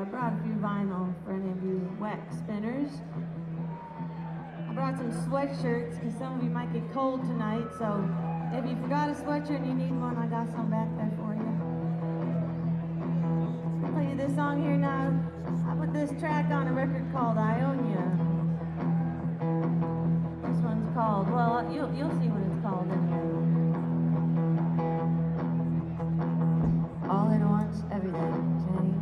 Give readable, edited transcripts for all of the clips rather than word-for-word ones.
brought a few vinyl for any of you wax spinners. I brought some sweatshirts because some of you might get cold tonight, so if you forgot a sweatshirt and you need one, I got some back there for you. I'll play you this song here now. I put this track on a record called Ionia. This one's called, well, you'll see what it's called anyway. All at once, everything, Jenny.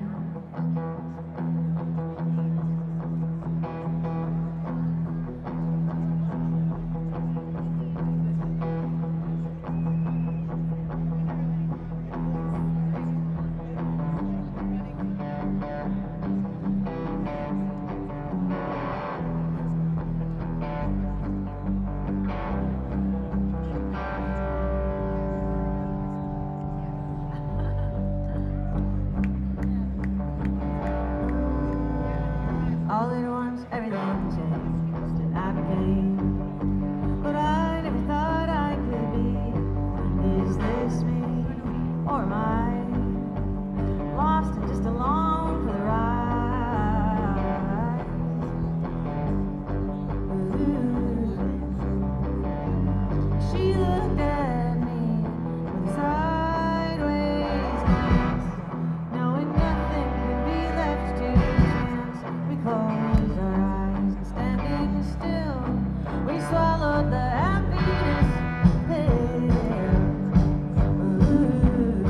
All at once, everything changed, and I became what I never thought I could be. Is this me, or am I lost and just along for the ride? Ooh. She looked at me with a sideways glance, knowing nothing could be left to chance. We closed our eyes and standing still, we swallowed the happiness pill. Ooh.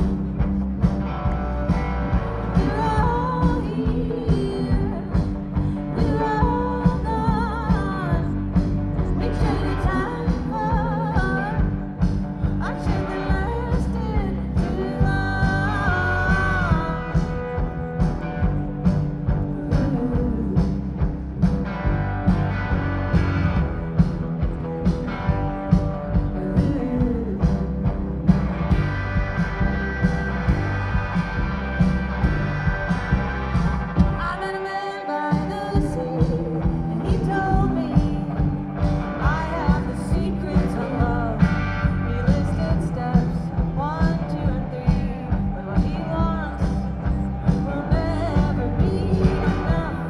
We're all here, we're all gone. We traded time for a shit that lasted too I met a man by the sea, and he told me I have the secrets of love. He listed steps 1, 2, and 3, but what he wants will never be enough.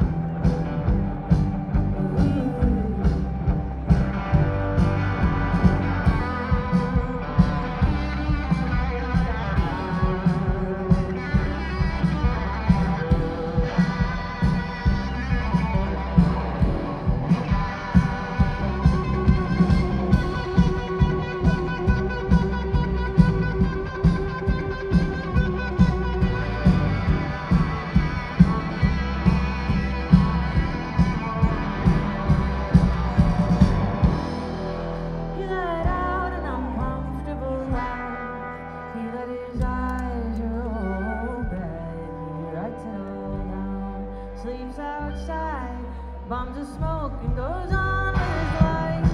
He let out an uncomfortable laugh. He let his eyes roll back. He writes it all down. Sleeps outside, bombs of smoke, and goes on with his life.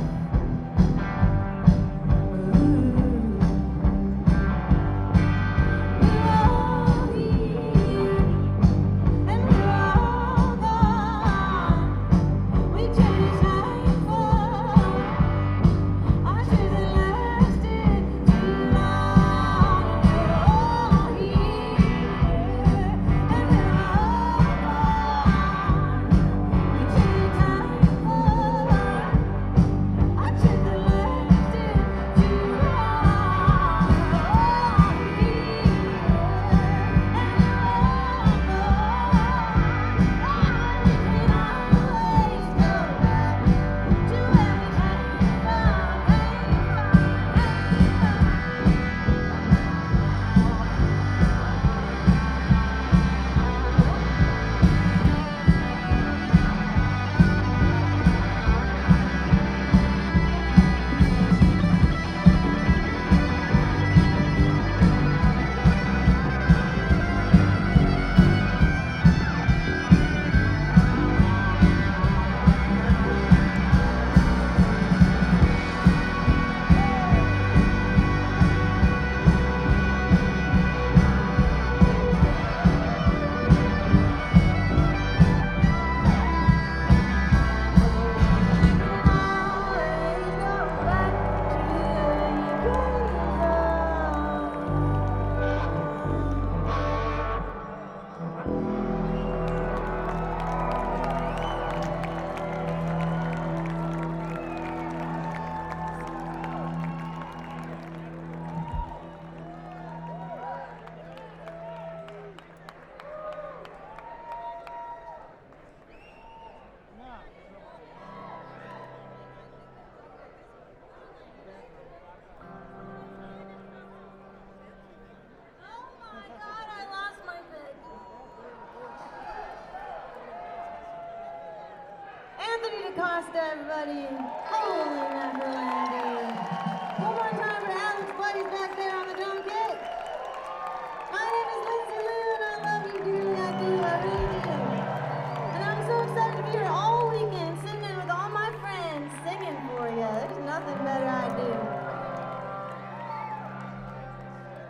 We're all here, and we're all gone. We chase time for I should have lasted too long. We're all here, and we're all gone. We traded time for Costa, everybody. Holy mackerel, Andy. One more time for Alex Buddy's back there.